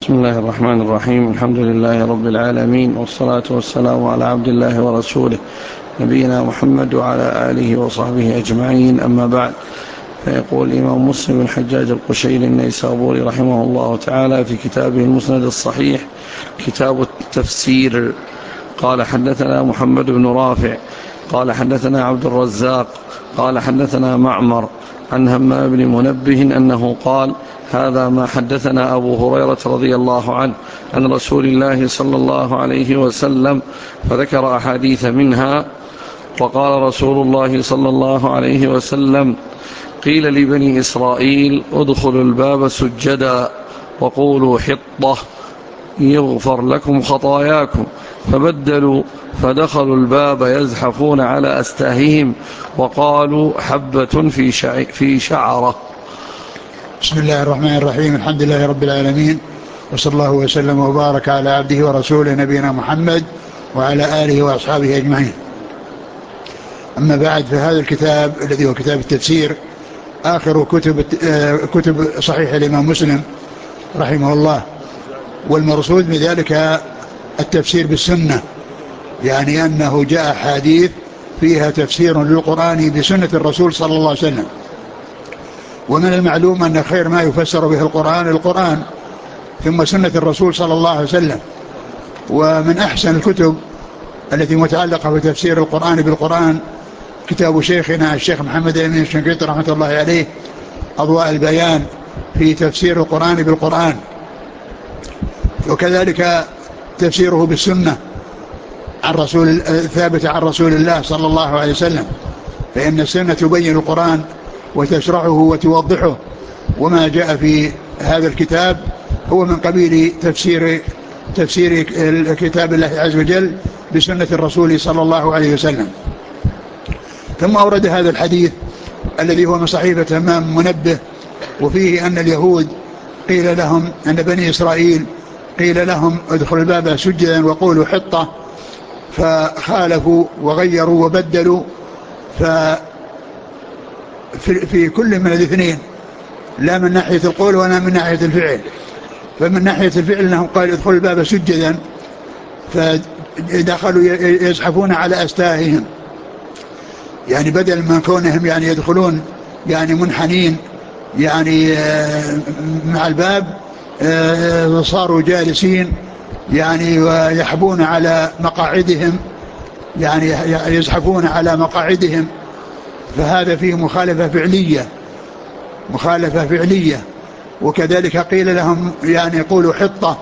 بسم الله الرحمن الرحيم. الحمد لله رب العالمين، والصلاة والسلام على عبد الله ورسوله نبينا محمد وعلى آله وصحبه أجمعين، أما بعد. فيقول الإمام مسلم الحجاج القشيري النيسابوري رحمه الله تعالى في كتابه المسند الصحيح كتاب التفسير: قال حدثنا محمد بن رافع قال حدثنا عبد الرزاق قال حدثنا معمر عن همام بن منبه أنه قال: هذا ما حدثنا أبو هريرة رضي الله عنه عن رسول الله صلى الله عليه وسلم، فذكر أحاديث منها. وقال رسول الله صلى الله عليه وسلم: قيل لبني إسرائيل: ادخلوا الباب سجدا وقولوا حطة يغفر لكم خطاياكم، فبدلوا فدخلوا الباب يزحفون على أستاههم وقالوا حبة في شعرة. بسم الله الرحمن الرحيم. الحمد لله رب العالمين، وصلى الله وسلم وبارك على عبده ورسوله نبينا محمد وعلى آله وأصحابه أجمعين. أما بعد، فهذا الكتاب الذي هو كتاب التفسير آخر كتب صحيح الإمام مسلم رحمه الله، والمرصود بذلك التفسير بالسنة، يعني أنه جاء حديث فيها تفسير للقرآن بسنة الرسول صلى الله عليه وسلم. ومن المعلوم أن خير ما يفسر به القرآن ثم سنة الرسول صلى الله عليه وسلم. ومن أحسن الكتب التي متعلقة بتفسير القرآن بالقرآن كتاب شيخنا الشيخ محمد الأمين الشنقيطي رحمة الله عليه، أضواء البيان في تفسير القرآن بالقرآن، وكذلك تفسيره بالسنة ثابت عن رسول الله صلى الله عليه وسلم، فإن السنة تبين القرآن وتشرحه وتوضحه. وما جاء في هذا الكتاب هو من قبيل تفسير كتاب الله عز وجل بسنة الرسول صلى الله عليه وسلم. ثم أورد هذا الحديث الذي هو من صحيفة همام منبه، وفيه أن اليهود قيل لهم، أن بني إسرائيل قيل لهم: ادخلوا الباب سجدا وقولوا حطة، فخالفوا وغيروا وبدلوا. في كل من الاثنين، لا من ناحية القول ولا من ناحية الفعل. فمن ناحية الفعل أنهم قالوا ادخلوا الباب سجدا، فدخلوا يزحفون على أستاههم، يعني بدل من كونهم يعني يدخلون يعني منحنين يعني مع الباب، صاروا جالسين يعني ويحبون على مقاعدهم، يعني يزحفون على مقاعدهم. فهذا فيه مخالفة فعلية. وكذلك قيل لهم يعني قولوا حطة،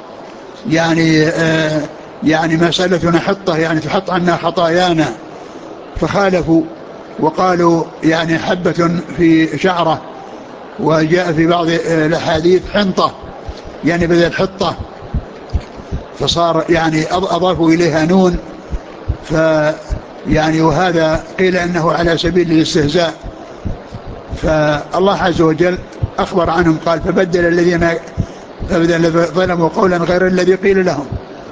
يعني مسألتنا حطة، يعني تحط عنا خطايانا، فخالفوا وقالوا يعني حبة في شعرة. وجاء في بعض الأحاديث حنطة، يعني بدل حطة، فصار يعني أضافوا إليها نون. يعني وهذا قيل أنه على سبيل الاستهزاء. فالله عز وجل أخبر عنهم قال: فبدل الذين ظلموا قولا غير الذي قيل لهم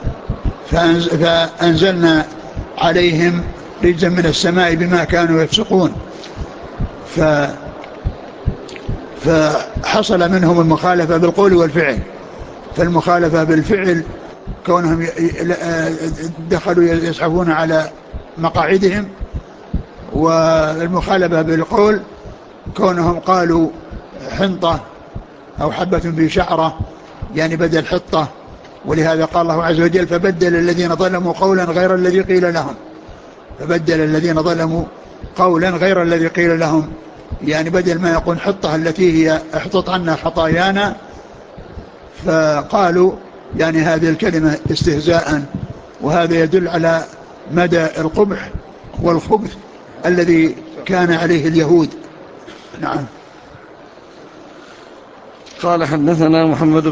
فأنزلنا عليهم رجزا من السماء بما كانوا يفسقون. فحصل منهم المخالفة بالقول والفعل. فالمخالفة بالفعل كونهم دخلوا يزحفون على مقاعدهم، والمخالفة بالقول كونهم قالوا حنطة أو حبة في شعرة، يعني بدل حطة. ولهذا قال الله عز وجل: فبدل الذين ظلموا قولا غير الذي قيل لهم. فبدل الذين ظلموا قولا غير الذي قيل لهم، يعني بدل ما يقول حطة التي هي احطط عنا خطايانا، فقالوا يعني هذه الكلمة استهزاء. وهذا يدل على مدى القبح والخبث الذي كان عليه اليهود. نعم. قال حدثنا محمد